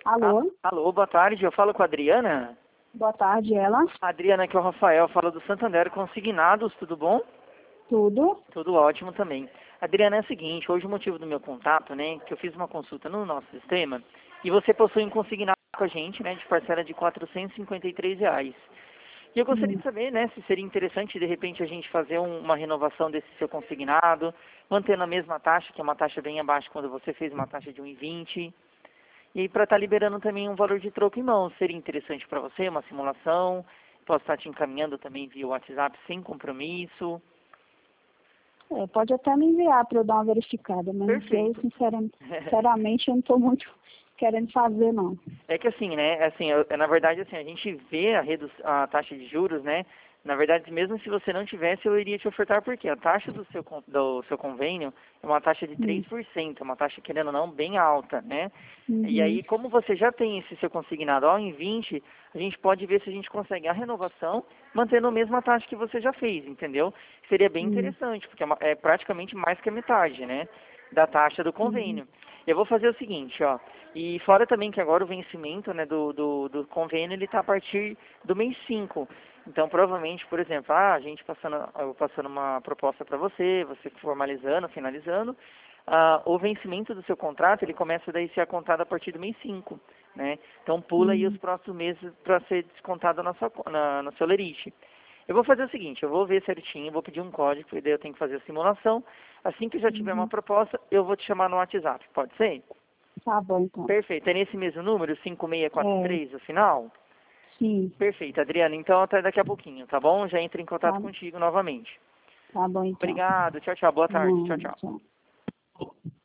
Alô? Alô, boa tarde. Eu falo com a Adriana. Boa tarde, ela. Adriana, aqui é o Rafael, falo do Santander Consignados, tudo bom? Tudo? Tudo ótimo também. Adriana, é o seguinte, hoje o motivo do meu contato, né, que eu fiz uma consulta no nosso sistema e você possui um consignado com a gente, né, de parcela de R$ 453. E eu gostaria de saber, né, se seria interessante, de repente, a gente fazer uma renovação desse seu consignado, mantendo a mesma taxa, que é uma taxa bem abaixo quando você fez uma taxa de 1,20. E para estar liberando também um valor de troco em mãos, seria interessante para você, uma simulação? Posso estar te encaminhando também via WhatsApp sem compromisso. Pode até me enviar para eu dar uma verificada, mas Perfeito. eu, sinceramente, eu não estou muito querendo fazer, não. É que assim, né, assim, na verdade, assim, a gente vê a taxa de juros, né, na verdade, mesmo se você não tivesse, eu iria te ofertar, porque a taxa do seu convênio é uma taxa de 3%, é uma taxa, querendo ou não, bem alta, né? E Uhum. aí, como você já tem esse seu consignado ó, em 20, a gente pode ver se a gente consegue a renovação mantendo a mesma taxa que você já fez, entendeu? Seria bem interessante, porque é praticamente mais que a metade, né, da taxa do convênio. Eu vou fazer o seguinte, ó, e fora também que agora o vencimento, né, do convênio, ele está a partir do mês 5. Então, provavelmente, por exemplo, a gente eu passando uma proposta para você, você formalizando, finalizando, o vencimento do seu contrato, ele começa daí a ser contado a partir do mês 5, né? Então, pula aí os próximos meses para ser descontado no seu lerite. Eu vou fazer o seguinte, eu vou ver certinho, vou pedir um código, porque daí eu tenho que fazer a simulação. Assim que já tiver uma proposta, eu vou te chamar no WhatsApp, pode ser? Tá bom, então. Perfeito. É nesse mesmo número, 5643, o final? Sim. Perfeito, Adriana. Então, até daqui a pouquinho, tá bom? Já entro em contato Tá, contigo novamente. tá bom, então. Obrigado. Tchau, tchau. Boa tarde. Tchau, Não, tchau. tchau.